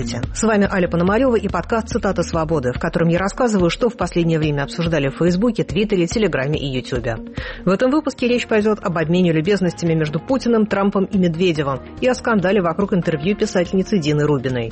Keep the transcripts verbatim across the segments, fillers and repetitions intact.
Здравствуйте, с вами Аля Пономарева и подкаст «Цитата свободы», в котором я рассказываю, что в последнее время обсуждали в Фейсбуке, Твиттере, Телеграме и Ютубе. В этом выпуске речь пойдет об обмене любезностями между Путиным, Трампом и Медведевым и о скандале вокруг интервью писательницы Дины Рубиной.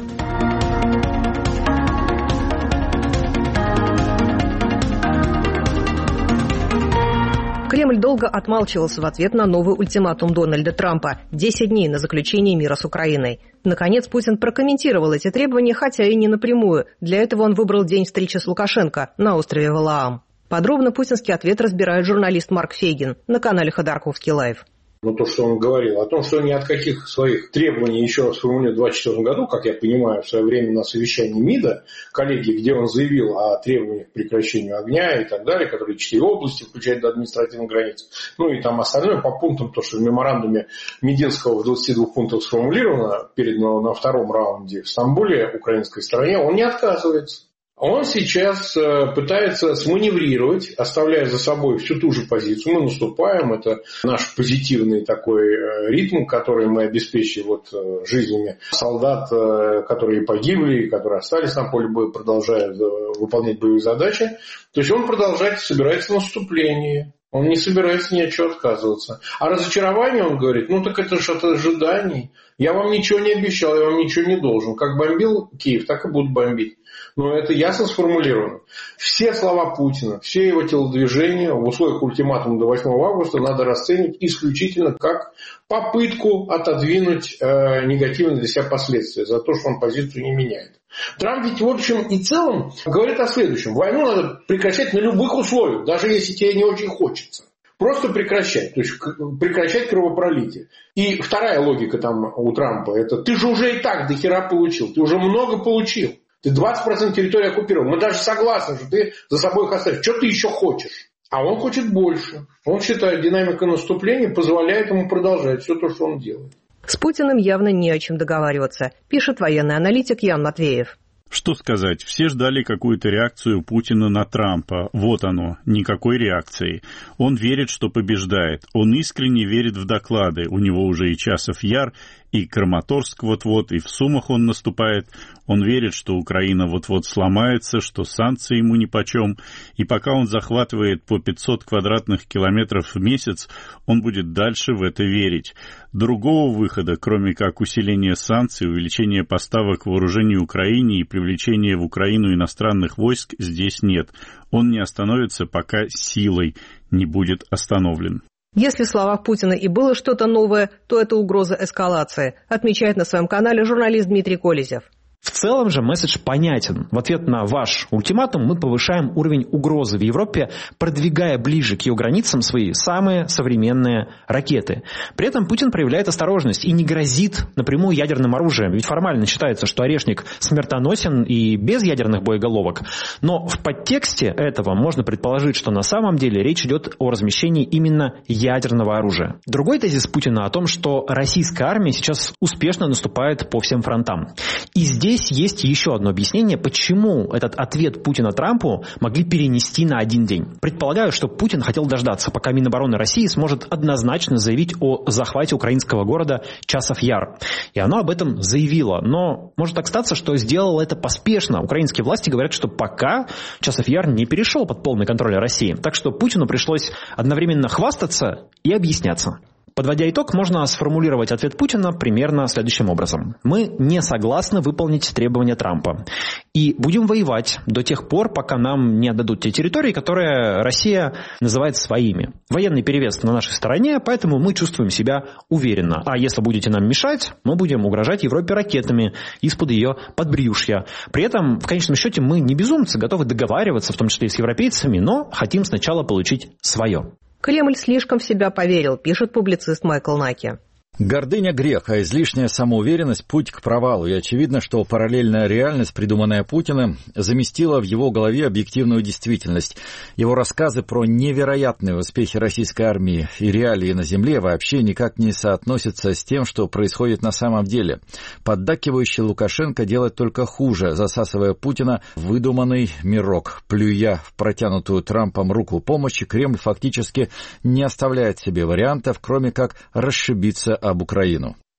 Кремль долго отмалчивался в ответ на новый ультиматум Дональда Трампа – десять дней на заключение мира с Украиной. Наконец, Путин прокомментировал эти требования, хотя и не напрямую. Для этого он выбрал день встречи с Лукашенко на острове Валаам. Подробно путинский ответ разбирает журналист Марк Фейгин на канале Ходорковский Лайв. Ну, то, что он говорил, о том, что ни от каких своих требований еще раз сформулировал в двадцать четвёртом году, как я понимаю, в свое время на совещании МИДа, коллеги, где он заявил о требованиях к прекращению огня и так далее, которые четыре области включают до административных границ, ну и там остальное по пунктам, то, что в меморандуме Мединского в двадцати двух пунктах сформулировано, передано на втором раунде в Стамбуле украинской стороне, он не отказывается. Он сейчас пытается сманеврировать, оставляя за собой всю ту же позицию. Мы наступаем, это наш позитивный такой ритм, который мы обеспечили вот жизнями солдат, которые погибли, которые остались на поле боя, продолжают выполнять боевые задачи. То есть он продолжает, собирается наступление. Он не собирается ни от чего отказываться. А разочарование, он говорит, ну так это же от ожиданий. Я вам ничего не обещал, я вам ничего не должен. Как бомбил Киев, так и буду бомбить. Но это ясно сформулировано. Все слова Путина, все его телодвижения в условиях ультиматума до восьмого августа надо расценивать исключительно как попытку отодвинуть э, негативные для себя последствия за то, что он позицию не меняет. Трамп ведь в общем и целом говорит о следующем. Войну надо прекращать на любых условиях, даже если тебе не очень хочется. Просто прекращать, то есть прекращать кровопролитие. И вторая логика там у Трампа, это ты же уже и так до хера получил, ты уже много получил. Ты двадцать процентов территории оккупировал. Мы даже согласны, что ты за собой их оставишь. Что ты еще хочешь? А он хочет больше. Он считает, динамика наступления позволяет ему продолжать все то, что он делает. С Путиным явно не о чем договариваться, пишет военный аналитик Ян Матвеев. Что сказать, все ждали какую-то реакцию Путина на Трампа. Вот оно, никакой реакции. Он верит, что побеждает. Он искренне верит в доклады. У него уже и Часов Яр, и Краматорск вот-вот, и в Сумах он наступает. Он верит, что Украина вот-вот сломается, что санкции ему нипочем. И пока он захватывает по пятьсот квадратных километров в месяц, он будет дальше в это верить. Другого выхода, кроме как усиления санкций, увеличения поставок вооружений Украине и привлечения в Украину иностранных войск, здесь нет. Он не остановится, пока силой не будет остановлен. Если в словах Путина и было что-то новое, то это угроза эскалации, отмечает на своем канале журналист Дмитрий Колезев. В целом же месседж понятен. В ответ на ваш ультиматум мы повышаем уровень угрозы в Европе, продвигая ближе к ее границам свои самые современные ракеты. При этом Путин проявляет осторожность и не грозит напрямую ядерным оружием. Ведь формально считается, что Орешник смертоносен и без ядерных боеголовок. Но в подтексте этого можно предположить, что на самом деле речь идет о размещении именно ядерного оружия. Другой тезис Путина о том, что российская армия сейчас успешно наступает по всем фронтам. И здесь Здесь есть еще одно объяснение, почему этот ответ Путина Трампу могли перенести на один день. Предполагаю, что Путин хотел дождаться, пока Минобороны России сможет однозначно заявить о захвате украинского города Часов Яр. И оно об этом заявило. Но может так статься, что сделало это поспешно. Украинские власти говорят, что пока Часов Яр не перешел под полный контроль России. Так что Путину пришлось одновременно хвастаться и объясняться. Подводя итог, можно сформулировать ответ Путина примерно следующим образом. Мы не согласны выполнить требования Трампа. И будем воевать до тех пор, пока нам не отдадут те территории, которые Россия называет своими. Военный перевес на нашей стороне, поэтому мы чувствуем себя уверенно. А если будете нам мешать, мы будем угрожать Европе ракетами из-под ее подбрюшья. При этом, в конечном счете, мы не безумцы, готовы договариваться, в том числе и с европейцами, но хотим сначала получить свое. Кремль слишком в себя поверил, пишет публицист Майкл Наки. Гордыня грех, а излишняя самоуверенность – путь к провалу. И очевидно, что параллельная реальность, придуманная Путиным, заместила в его голове объективную действительность. Его рассказы про невероятные успехи российской армии и реалии на земле вообще никак не соотносятся с тем, что происходит на самом деле. Поддакивающий Лукашенко делает только хуже, засасывая Путина в выдуманный мирок. Плюя в протянутую Трампом руку помощи, Кремль фактически не оставляет себе вариантов, кроме как расшибиться об Украину.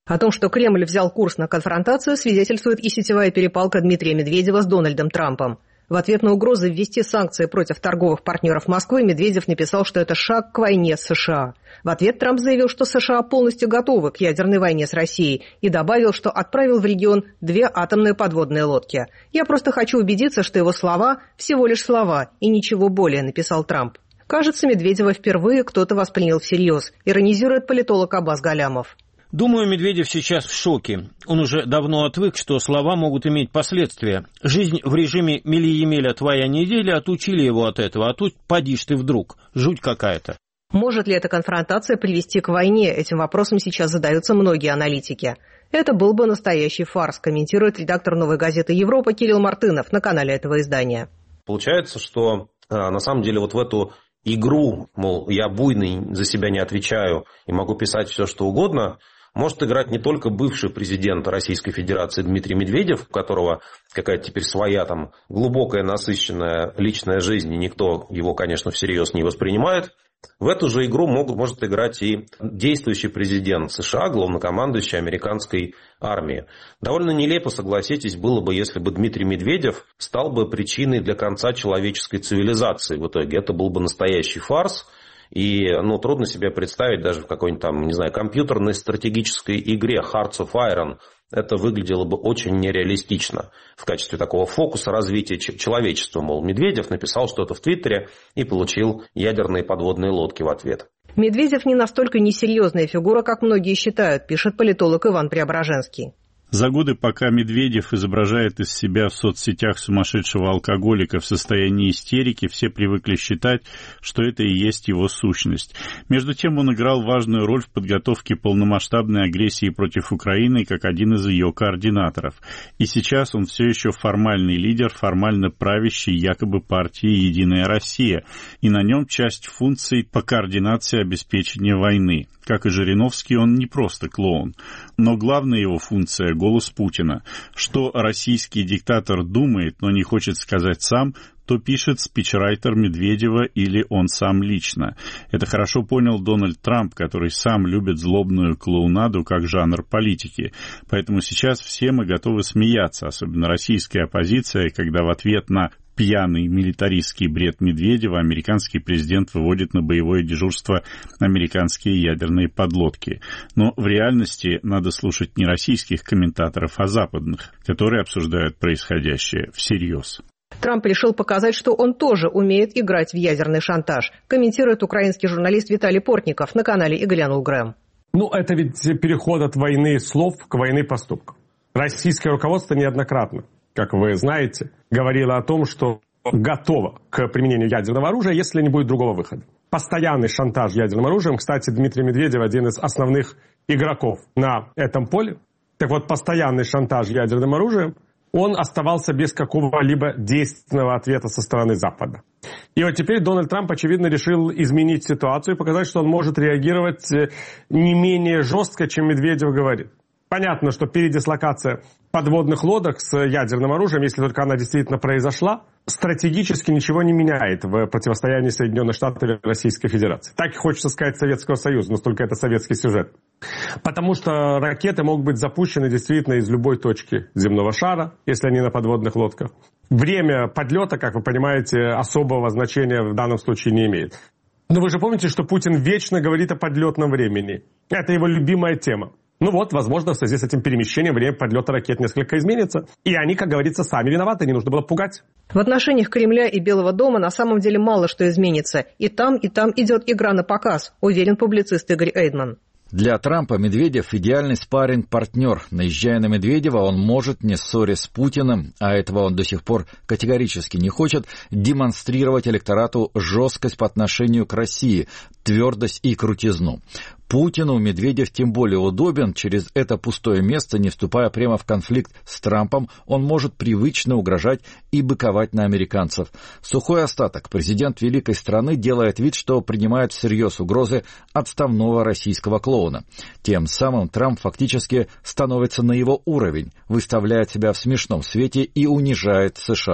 О том, что Кремль взял курс на конфронтацию, свидетельствует и сетевая перепалка Дмитрия Медведева с Дональдом Трампом. В ответ на угрозы ввести санкции против торговых партнеров Москвы Медведев написал, что это шаг к войне с США. В ответ Трамп заявил, что США полностью готовы к ядерной войне с Россией и добавил, что отправил в регион две атомные подводные лодки. «Я просто хочу убедиться, что его слова всего лишь слова и ничего более», написал Трамп. Кажется, Медведева впервые кто-то воспринял всерьез, иронизирует политолог Аббас Галямов. Думаю, Медведев сейчас в шоке. Он уже давно отвык, что слова могут иметь последствия. Жизнь в режиме «мили-емеля твоя неделя» отучили его от этого, а тут поди ж ты вдруг. Жуть какая-то. Может ли эта конфронтация привести к войне? Этим вопросом сейчас задаются многие аналитики. Это был бы настоящий фарс, комментирует редактор «Новой газеты Европа» Кирилл Мартынов на канале этого издания. Получается, что на самом деле вот в эту игру, мол, я буйный, за себя не отвечаю и могу писать все, что угодно, может играть не только бывший президент Российской Федерации Дмитрий Медведев, у которого какая-то теперь своя там глубокая, насыщенная личная жизнь, и никто его, конечно, всерьез не воспринимает. В эту же игру могут, может играть и действующий президент США, главнокомандующий американской армии. Довольно нелепо, согласитесь, было бы, если бы Дмитрий Медведев стал бы причиной для конца человеческой цивилизации в итоге. Это был бы настоящий фарс. И ну, трудно себе представить даже в какой-нибудь там, не знаю, компьютерной стратегической игре Hearts of Iron. Это выглядело бы очень нереалистично в качестве такого фокуса развития человечества. Мол, Медведев написал что-то в Твиттере и получил ядерные подводные лодки в ответ. Медведев не настолько несерьезная фигура, как многие считают, пишет политолог Иван Преображенский. За годы, пока Медведев изображает из себя в соцсетях сумасшедшего алкоголика в состоянии истерики, все привыкли считать, что это и есть его сущность. Между тем он играл важную роль в подготовке полномасштабной агрессии против Украины как один из ее координаторов. И сейчас он все еще формальный лидер, формально правящей якобы партии «Единая Россия», и на нем часть функций по координации обеспечения войны. Как и Жириновский, он не просто клоун. Но главная его функция — голос Путина. Что российский диктатор думает, но не хочет сказать сам, то пишет спичрайтер Медведева или он сам лично. Это хорошо понял Дональд Трамп, который сам любит злобную клоунаду как жанр политики. Поэтому сейчас все мы готовы смеяться, особенно российская оппозиция, когда в ответ на пьяный милитаристский бред Медведева американский президент выводит на боевое дежурство американские ядерные подлодки. Но в реальности надо слушать не российских комментаторов, а западных, которые обсуждают происходящее всерьез. Трамп решил показать, что он тоже умеет играть в ядерный шантаж, комментирует украинский журналист Виталий Портников на канале «И глянул Грэм». Ну, это ведь переход от войны слов к войне поступков. Российское руководство неоднократно, как вы знаете, говорило о том, что готово к применению ядерного оружия, если не будет другого выхода. Постоянный шантаж ядерным оружием, кстати, Дмитрий Медведев один из основных игроков на этом поле. Так вот, постоянный шантаж ядерным оружием, он оставался без какого-либо действенного ответа со стороны Запада. И вот теперь Дональд Трамп, очевидно, решил изменить ситуацию и показать, что он может реагировать не менее жестко, чем Медведев говорит. Понятно, что передислокация подводных лодок с ядерным оружием, если только она действительно произошла, стратегически ничего не меняет в противостоянии Соединенных Штатов и Российской Федерации. Так и хочется сказать Советского Союза, настолько это советский сюжет. Потому что ракеты могут быть запущены действительно из любой точки земного шара, если они на подводных лодках. Время подлета, как вы понимаете, особого значения в данном случае не имеет. Но вы же помните, что Путин вечно говорит о подлетном времени. Это его любимая тема. Ну вот, возможно, в связи с этим перемещением время подлета ракет несколько изменится. И они, как говорится, сами виноваты, не нужно было пугать. В отношениях Кремля и Белого дома на самом деле мало что изменится. И там, и там идет игра на показ, уверен публицист Игорь Эйдман. Для Трампа Медведев – идеальный спарринг-партнер. Наезжая на Медведева, он может, не ссорясь с Путиным, а этого он до сих пор категорически не хочет, демонстрировать электорату жесткость по отношению к России, твердость и крутизну. Путину Медведев тем более удобен, через это пустое место, не вступая прямо в конфликт с Трампом, он может привычно угрожать и быковать на американцев. Сухой остаток. Президент великой страны делает вид, что принимает всерьез угрозы отставного российского клоуна. Тем самым Трамп фактически становится на его уровень, выставляет себя в смешном свете и унижает США.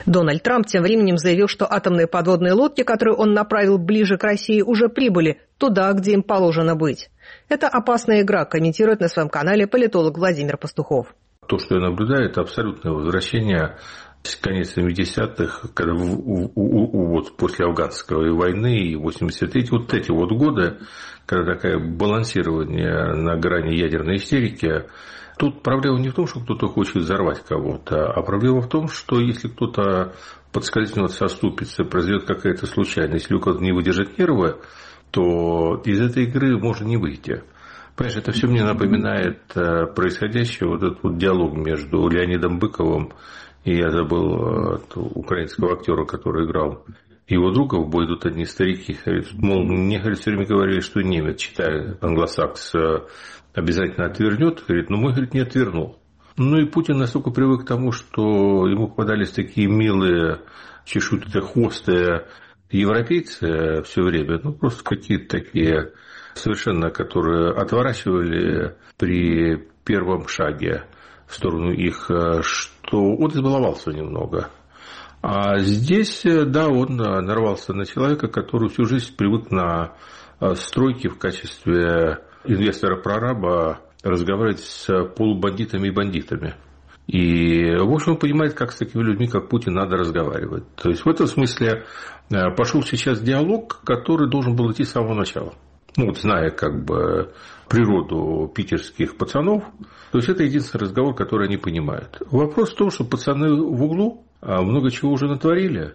Дональд Трамп тем временем заявил, что атомные подводные лодки, которые он направил ближе к России, уже прибыли туда, где им положено быть. Это опасная игра, комментирует на своем канале политолог Владимир Пастухов. То, что я наблюдаю, это абсолютное возвращение с конец семидесятых, когда в, в, в, вот после афганской войны и восемьдесят третьего, вот эти вот годы, когда такое балансирование на грани ядерной истерики. Тут проблема не в том, что кто-то хочет взорвать кого-то, а проблема в том, что если кто-то подскользнется, оступится, произойдет какая-то случайность, если у кого-то не выдержит нервы, то из этой игры можно не выйти. Понимаешь, это все мне напоминает происходящее, вот этот вот диалог между Леонидом Быковым и, я забыл, украинского актера, который играл его друга, в бой идут одни старики. Мол, мне, говорит, все время говорили, что немец, читая англосакс, обязательно отвернет. Говорит, ну мой, говорит, не отвернул. Ну и Путин настолько привык к тому, что ему попадались такие милые, чешуйчатохвостые европейцы все время, ну просто какие-то такие совершенно, которые отворачивали при первом шаге в сторону их, что он избаловался немного. А здесь, да, он нарвался на человека, который всю жизнь привык на стройки в качестве инвестора-прораба разговаривать с полубандитами и бандитами. И, в общем, он понимает, как с такими людьми, как Путин, надо разговаривать. То есть, в этом смысле пошел сейчас диалог, который должен был идти с самого начала. Ну, вот зная, как бы, природу питерских пацанов, то есть, это единственный разговор, который они понимают. Вопрос в том, что пацаны в углу много чего уже натворили,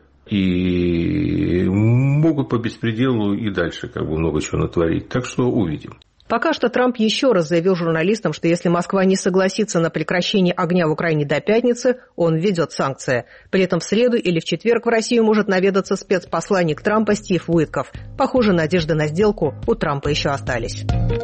и могут по беспределу и дальше, как бы, много чего натворить. Так что увидим. Пока что Трамп еще раз заявил журналистам, что если Москва не согласится на прекращение огня в Украине до пятницы, он введет санкции. При этом в среду или в четверг в Россию может наведаться спецпосланник Трампа Стив Уитков. Похоже, надежды на сделку у Трампа еще остались.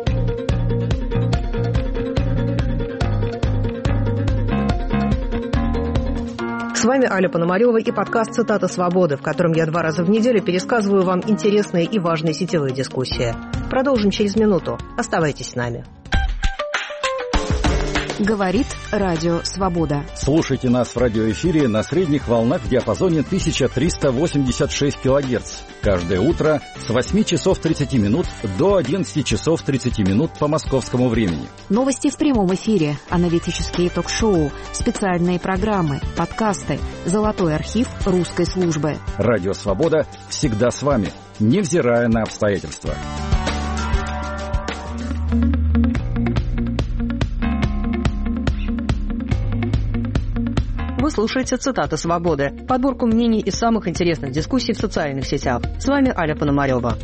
С вами Аля Пономарева и подкаст «Цитата свободы», в котором я два раза в неделю пересказываю вам интересные и важные сетевые дискуссии. Продолжим через минуту. Оставайтесь с нами. Говорит Радио Свобода. Слушайте нас в радиоэфире на средних волнах в диапазоне тысяча триста восемьдесят шесть килогерц. Каждое утро с восьми часов тридцати минут до одиннадцати часов тридцати минут по московскому времени. Новости в прямом эфире, аналитические ток-шоу, специальные программы, подкасты, золотой архив русской службы. Радио Свобода всегда с вами, невзирая на обстоятельства. Вы слушаете «Цитаты свободы», подборку мнений из самых интересных дискуссий в социальных сетях. С вами Аля Пономарева.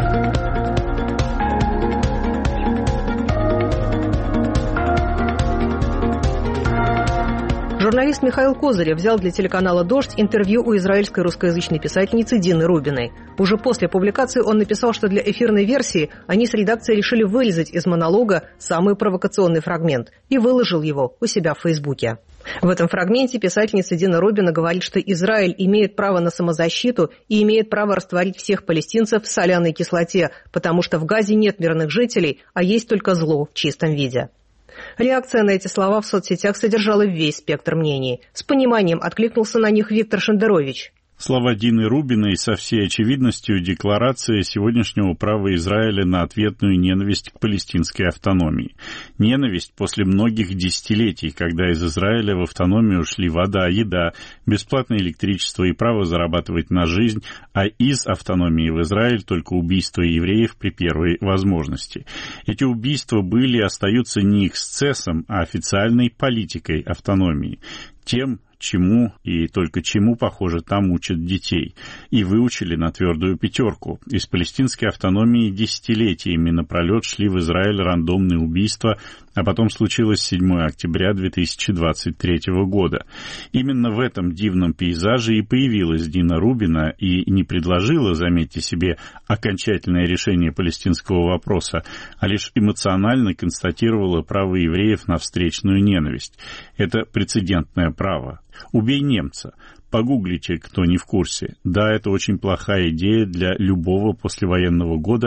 Журналист Михаил Козырев взял для телеканала «Дождь» интервью у израильской русскоязычной писательницы Дины Рубиной. Уже после публикации он написал, что для эфирной версии они с редакцией решили вырезать из монолога самый провокационный фрагмент и выложил его у себя в Фейсбуке. В этом фрагменте писательница Дина Рубина говорит, что Израиль имеет право на самозащиту и имеет право растворить всех палестинцев в соляной кислоте, потому что в Газе нет мирных жителей, а есть только зло в чистом виде. Реакция на эти слова в соцсетях содержала весь спектр мнений. С пониманием откликнулся на них Виктор Шендерович. Слова Дины Рубиной со всей очевидностью декларация сегодняшнего права Израиля на ответную ненависть к палестинской автономии. Ненависть после многих десятилетий, когда из Израиля в автономию ушли вода, еда, бесплатное электричество и право зарабатывать на жизнь, а из автономии в Израиль только убийство евреев при первой возможности. Эти убийства были и остаются не эксцессом, а официальной политикой автономии. Тем, чему и только чему, похоже, там учат детей. И выучили на твердую пятерку. Из палестинской автономии десятилетиями напролет шли в Израиль рандомные убийства, а потом случилось седьмого октября две тысячи двадцать третьего года. Именно в этом дивном пейзаже и появилась Дина Рубина и не предложила, заметьте себе, окончательное решение палестинского вопроса, а лишь эмоционально констатировала право евреев на встречную ненависть. Это прецедентное право. Убей немца. Погуглите, кто не в курсе. Да, это очень плохая идея для любого послевоенного года,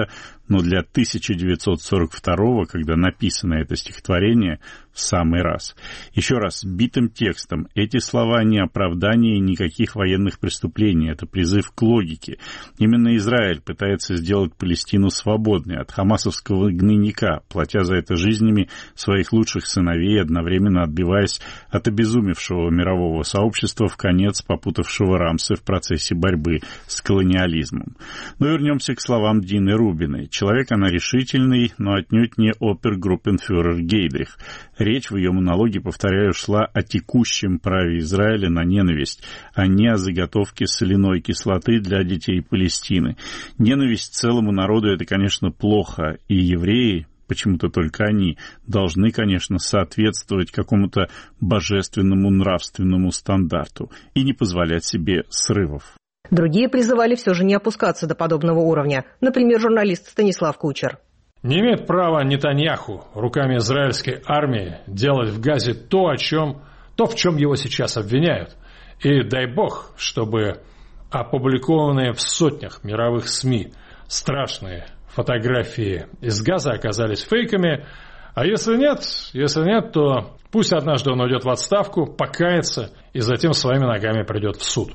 но для тысяча девятьсот сорок второго, когда написано это стихотворение, в самый раз. Еще раз, сбитым текстом, эти слова не оправдание никаких военных преступлений, это призыв к логике. Именно Израиль пытается сделать Палестину свободной от хамасовского гнойника, платя за это жизнями своих лучших сыновей, одновременно отбиваясь от обезумевшего мирового сообщества, в конец попутавшего рамсы в процессе борьбы с колониализмом. Но вернемся к словам Дины Рубиной. Человек она решительный, но отнюдь не опергруппенфюрер Гейдрих. Речь в ее монологе, повторяю, шла о текущем праве Израиля на ненависть, а не о заготовке соляной кислоты для детей Палестины. Ненависть целому народу — это, конечно, плохо, и евреи, почему-то только они, должны, конечно, соответствовать какому-то божественному нравственному стандарту и не позволять себе срывов. Другие призывали все же не опускаться до подобного уровня. Например, журналист Станислав Кучер. Не имеет права Нетаньяху руками израильской армии делать в Газе то, о чем, то, в чем его сейчас обвиняют. И дай бог, чтобы опубликованные в сотнях мировых СМИ страшные фотографии из Газа оказались фейками. А если нет, если нет, то пусть однажды он уйдет в отставку, покается и затем своими ногами придет в суд.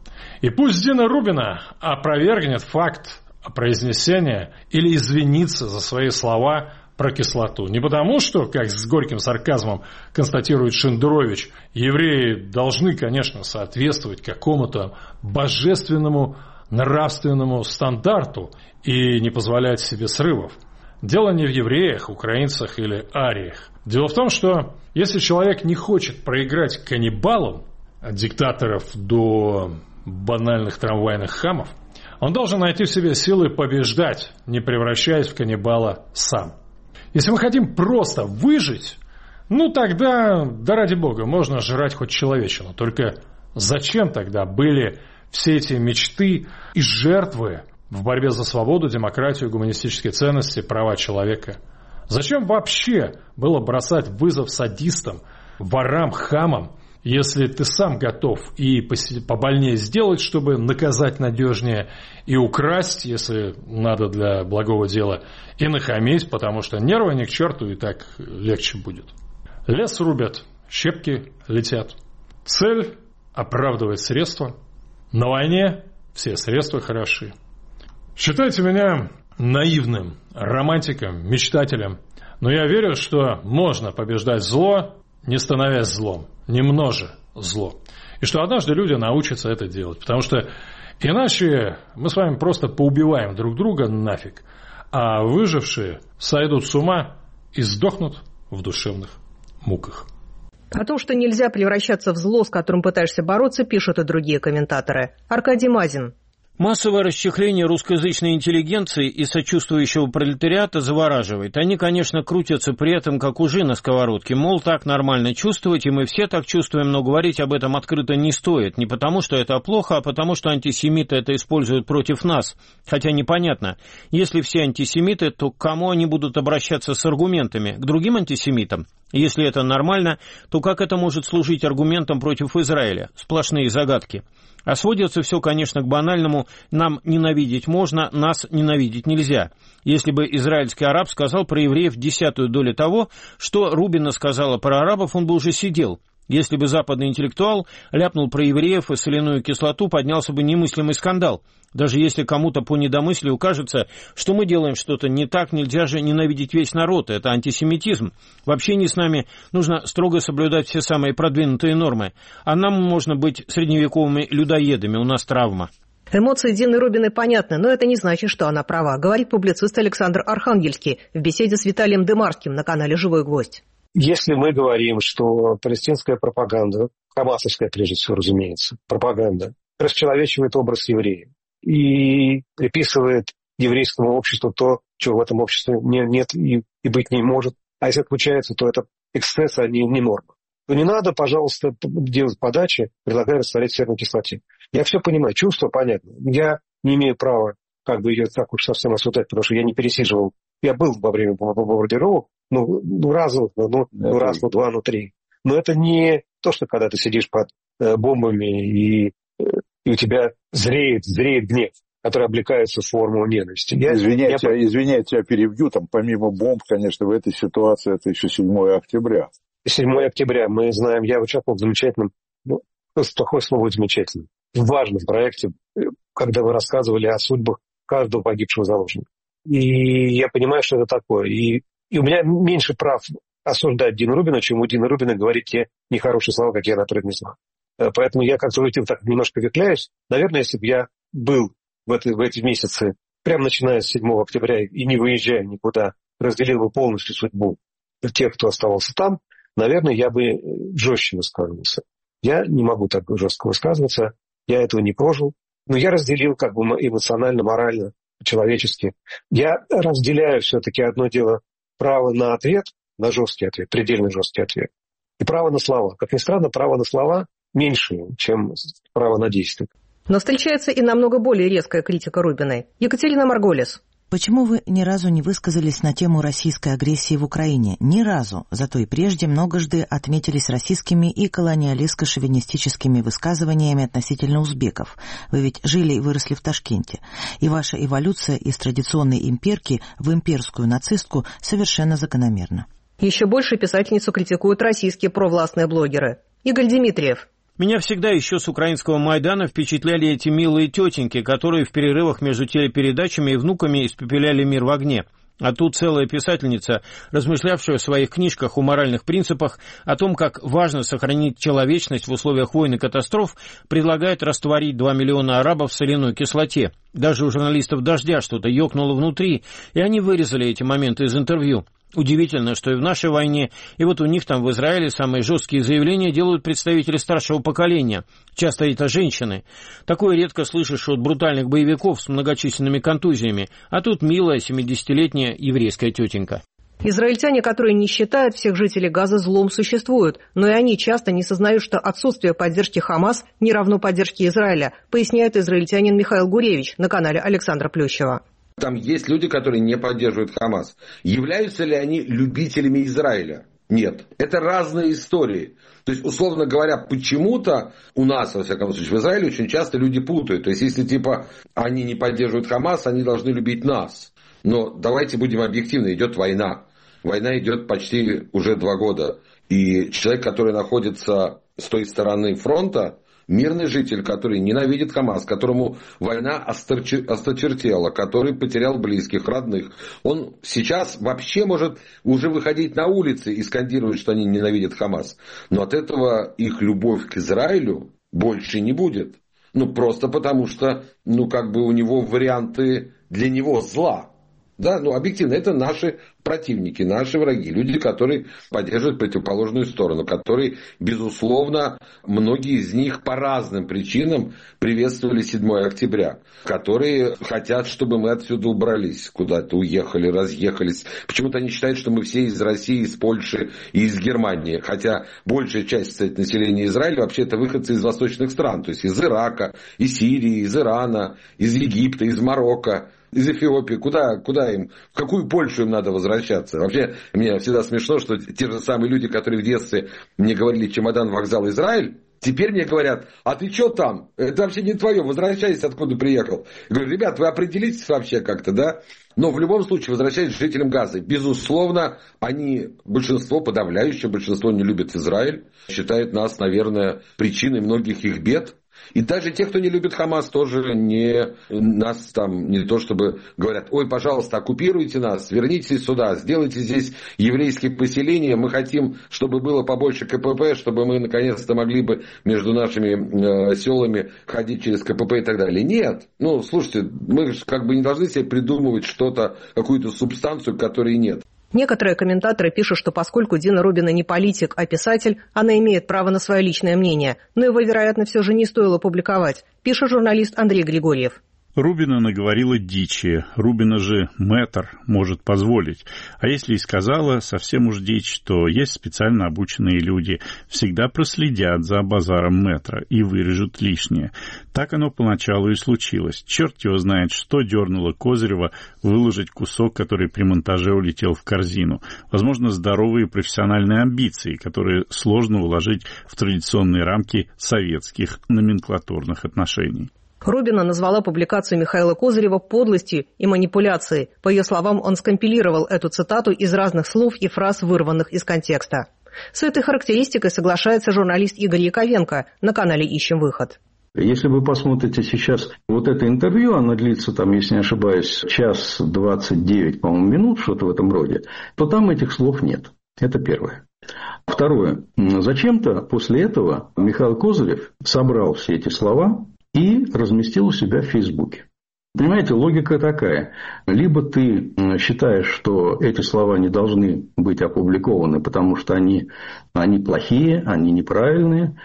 И пусть Дина Рубина опровергнет факт произнесения или извиниться за свои слова про кислоту. Не потому, что, как с горьким сарказмом констатирует Шендерович, евреи должны, конечно, соответствовать какому-то божественному нравственному стандарту и не позволять себе срывов. Дело не в евреях, украинцах или ариях. Дело в том, что если человек не хочет проиграть каннибалам, от диктаторов до банальных трамвайных хамов, он должен найти в себе силы побеждать, не превращаясь в каннибала сам. Если мы хотим просто выжить, ну тогда, да ради бога, можно жрать хоть человечину. Только зачем тогда были все эти мечты и жертвы в борьбе за свободу, демократию, гуманистические ценности, права человека? Зачем вообще было бросать вызов садистам, ворам, хамам, если ты сам готов и побольнее сделать, чтобы наказать надежнее, и украсть, если надо для благого дела, и нахамить, потому что нервы ни к черту и так легче будет. Лес рубят, щепки летят. Цель оправдывает средства. На войне все средства хороши. Считайте меня наивным, романтиком, мечтателем, но я верю, что можно побеждать зло, не становясь злом, не множа зло. И что однажды люди научатся это делать. Потому что иначе мы с вами просто поубиваем друг друга нафиг, а выжившие сойдут с ума и сдохнут в душевных муках. О том, что нельзя превращаться в зло, с которым пытаешься бороться, пишут и другие комментаторы. Аркадий Мазин. Массовое расчехление русскоязычной интеллигенции и сочувствующего пролетариата завораживает. Они, конечно, крутятся при этом, как ужи на сковородке. Мол, так нормально чувствовать, и мы все так чувствуем, но говорить об этом открыто не стоит. Не потому, что это плохо, а потому, что антисемиты это используют против нас. Хотя непонятно, если все антисемиты, то к кому они будут обращаться с аргументами? К другим антисемитам? Если это нормально, то как это может служить аргументом против Израиля? Сплошные загадки. А сводится все, конечно, к банальному: нам ненавидеть можно, нас ненавидеть нельзя. Если бы израильский араб сказал про евреев десятую долю того, что Рубина сказала про арабов, он бы уже сидел. Если бы западный интеллектуал ляпнул про евреев и соляную кислоту, поднялся бы немыслимый скандал. Даже если кому-то по недомыслию кажется, что мы делаем что-то не так, нельзя же ненавидеть весь народ, это антисемитизм. В общении с нами нужно строго соблюдать все самые продвинутые нормы, а нам можно быть средневековыми людоедами, у нас травма. Эмоции Дины Рубиной понятны, но это не значит, что она права, говорит публицист Александр Архангельский в беседе с Виталием Демарским на канале «Живой гвоздь». Если мы говорим, что палестинская пропаганда, хамасовская прежде всего, разумеется, пропаганда, расчеловечивает образ еврея и приписывает еврейскому обществу то, чего в этом обществе не, нет и, и быть не может, а если отключается, то это эксцесс, а не, не норма, то не надо, пожалуйста, делать подачи, предлагая растворять в серной кислоте. Я все понимаю, чувство понятно. Я не имею права как бы ее так уж совсем осуждать, потому что я не пересиживал. Я был во время бомбардировок, ну, ну раз, ну, ну раз, ну два, ну три. Но это не то, что когда ты сидишь под э, бомбами и, э, и у тебя зреет, зреет гнев. которые облекаются в форму ненависти. Я, извиняйте, я... извиняйте, я перебью. Там, помимо бомб, конечно, в этой ситуации это еще седьмое октября. седьмое октября. Мы знаем, я участвовал в замечательном, ну, плохое слово замечательном, в важном проекте, когда вы рассказывали о судьбах каждого погибшего заложника. И я понимаю, что это такое. И, и у меня меньше прав осуждать Дину Рубина, чем у Дины Рубина говорить те нехорошие слова, как я на произнесла. Поэтому я как-то так немножко ветляюсь. Наверное, если бы я был в, это, в эти месяцы, прямо начиная с седьмого октября и не выезжая никуда, разделил бы полностью судьбу тех, кто оставался там, наверное, я бы жестче высказывался. Я не могу так жестко высказываться, я этого не прожил. Но я разделил как бы эмоционально, морально, человечески. Я разделяю все-таки одно дело право на ответ, на жесткий ответ, предельно жесткий ответ, и право на слова. Как ни странно, право на слова меньше, чем право на действие. Но встречается и намного более резкая критика Рубиной. Екатерина Марголис. Почему вы ни разу не высказались на тему российской агрессии в Украине? Ни разу. Зато и прежде многожды отметились российскими и колониалистско-шовинистическими высказываниями относительно узбеков. Вы ведь жили и выросли в Ташкенте. И ваша эволюция из традиционной имперки в имперскую нацистку совершенно закономерна. Еще больше писательницу критикуют российские провластные блогеры. Игорь Дмитриев. Меня всегда еще с украинского Майдана впечатляли эти милые тетеньки, которые в перерывах между телепередачами и внуками испепеляли мир в огне. А тут целая писательница, размышлявшая в своих книжках о моральных принципах, о том, как важно сохранить человечность в условиях войн и катастроф, предлагает растворить два миллиона арабов в соляной кислоте. Даже у журналистов «Дождя» что-то ёкнуло внутри, и они вырезали эти моменты из интервью. Удивительно, что и в нашей войне, и вот у них там в Израиле самые жесткие заявления делают представители старшего поколения. Часто это женщины. Такое редко слышишь от брутальных боевиков с многочисленными контузиями, а тут милая семидесятилетняя еврейская тетенька. Израильтяне, которые не считают всех жителей Газа злом, существуют, но и они часто не сознают, что отсутствие поддержки Хамас не равно поддержке Израиля, поясняет израильтянин Михаил Гуревич на канале Александра Плющева. Там есть люди, которые не поддерживают Хамас. Являются ли они любителями Израиля? Нет. Это разные истории. То есть, условно говоря, почему-то у нас, во всяком случае, в Израиле очень часто люди путают. То есть, если типа они не поддерживают Хамас, они должны любить нас. Но давайте будем объективны, идет война. Война идет почти уже два года. И человек, который находится с той стороны фронта, мирный житель, который ненавидит Хамас, которому война осточертела, который потерял близких, родных, он сейчас вообще может уже выходить на улицы и скандировать, что они ненавидят Хамас. Но от этого их любовь к Израилю больше не будет. Ну, просто потому что, ну, как бы у него варианты для него зла. Да, ну, объективно, это наши противники, наши враги, люди, которые поддерживают противоположную сторону, которые, безусловно, многие из них по разным причинам приветствовали седьмое октября, которые хотят, чтобы мы отсюда убрались, куда-то уехали, разъехались. Почему-то они считают, что мы все из России, из Польши и из Германии, хотя большая часть, кстати, населения Израиля вообще это выходцы из восточных стран, то есть из Ирака, из Сирии, из Ирана, из Египта, из Марокко. Из Эфиопии, куда, куда им, в какую Польшу им надо возвращаться? Вообще, мне всегда смешно, что те же самые люди, которые в детстве мне говорили чемодан, вокзал, Израиль, теперь мне говорят, а ты что там? Это вообще не твое, возвращайся, откуда приехал. Я говорю, ребят, вы определитесь вообще как-то, да? Но в любом случае, возвращаясь к жителям Газы, безусловно, они, большинство, подавляющее большинство не любят Израиль, считают нас, наверное, причиной многих их бед. И даже те, кто не любит Хамас, тоже не нас там, не то чтобы говорят, ой, пожалуйста, оккупируйте нас, вернитесь сюда, сделайте здесь еврейские поселения, мы хотим, чтобы было побольше КПП, чтобы мы наконец-то могли бы между нашими э, селами ходить через КПП и так далее. Нет, ну, слушайте, мы же как бы не должны себе придумывать что-то, какую-то субстанцию, которой нет. Некоторые комментаторы пишут, что поскольку Дина Рубина не политик, а писатель, она имеет право на свое личное мнение, но его, вероятно, все же не стоило публиковать, пишет журналист Андрей Григорьев. Рубина наговорила дичи. Рубина же мэтр может позволить. А если и сказала совсем уж дичь, то есть специально обученные люди. Всегда проследят за базаром мэтра и вырежут лишнее. Так оно поначалу и случилось. Черт его знает, что дернуло Козырева выложить кусок, который при монтаже улетел в корзину. Возможно, здоровые профессиональные амбиции, которые сложно уложить в традиционные рамки советских номенклатурных отношений. Рубина назвала публикацию Михаила Козырева подлостью и манипуляцией. По ее словам, он скомпилировал эту цитату из разных слов и фраз, вырванных из контекста. С этой характеристикой соглашается журналист Игорь Яковенко на канале «Ищем выход». Если вы посмотрите сейчас вот это интервью, оно длится, там, если не ошибаюсь, час двадцать девять, по-моему, минут, что-то в этом роде, то там этих слов нет. Это первое. Второе. Зачем-то после этого Михаил Козырев собрал все эти слова и разместил у себя в Фейсбуке. Понимаете, логика такая. Либо ты считаешь, что эти слова не должны быть опубликованы, потому что они, они плохие, они неправильные,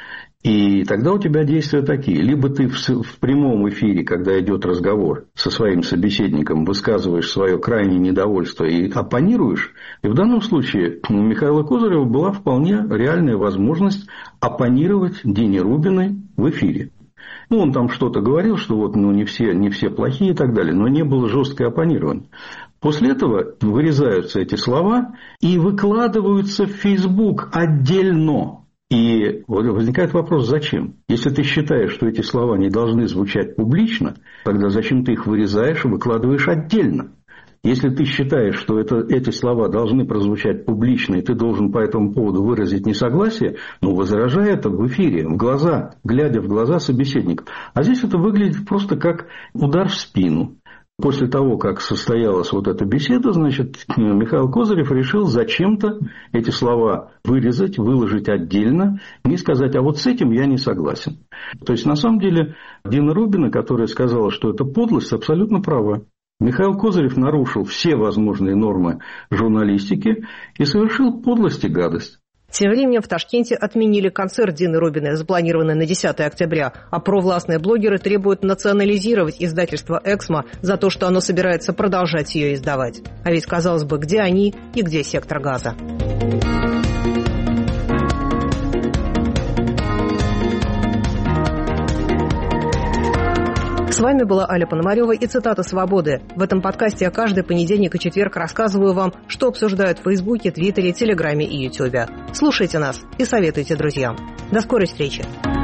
и тогда у тебя действия такие. Либо ты в, в прямом эфире, когда идет разговор со своим собеседником, высказываешь свое крайнее недовольство и оппонируешь. И в данном случае у Михаила Козырева была вполне реальная возможность оппонировать Дине Рубиной в эфире. Ну, он там что-то говорил, что вот, ну, не все, не все плохие и так далее, но не было жесткое оппонирование. После этого вырезаются эти слова и выкладываются в Facebook отдельно. И возникает вопрос, зачем? Если ты считаешь, что эти слова не должны звучать публично, тогда зачем ты их вырезаешь и выкладываешь отдельно? Если ты считаешь, что это, эти слова должны прозвучать публично, и ты должен по этому поводу выразить несогласие, ну, возражай это в эфире, в глаза, глядя в глаза собеседника. А здесь это выглядит просто как удар в спину. После того, как состоялась вот эта беседа, значит, Михаил Козырев решил зачем-то эти слова вырезать, выложить отдельно и сказать, а вот с этим я не согласен. То есть, на самом деле, Дина Рубина, которая сказала, что это подлость, абсолютно права. Михаил Козырев нарушил все возможные нормы журналистики и совершил подлость и гадость. Тем временем в Ташкенте отменили концерт Дины Рубиной, запланированный на десятое октября, а провластные блогеры требуют национализировать издательство «Эксмо» за то, что оно собирается продолжать ее издавать. А ведь, казалось бы, где они и где сектор газа? С вами была Аля Пономарева и цитата «Свободы». В этом подкасте я каждый понедельник и четверг рассказываю вам, что обсуждают в Фейсбуке, Твиттере, Телеграме и Ютубе. Слушайте нас и советуйте друзьям. До скорой встречи.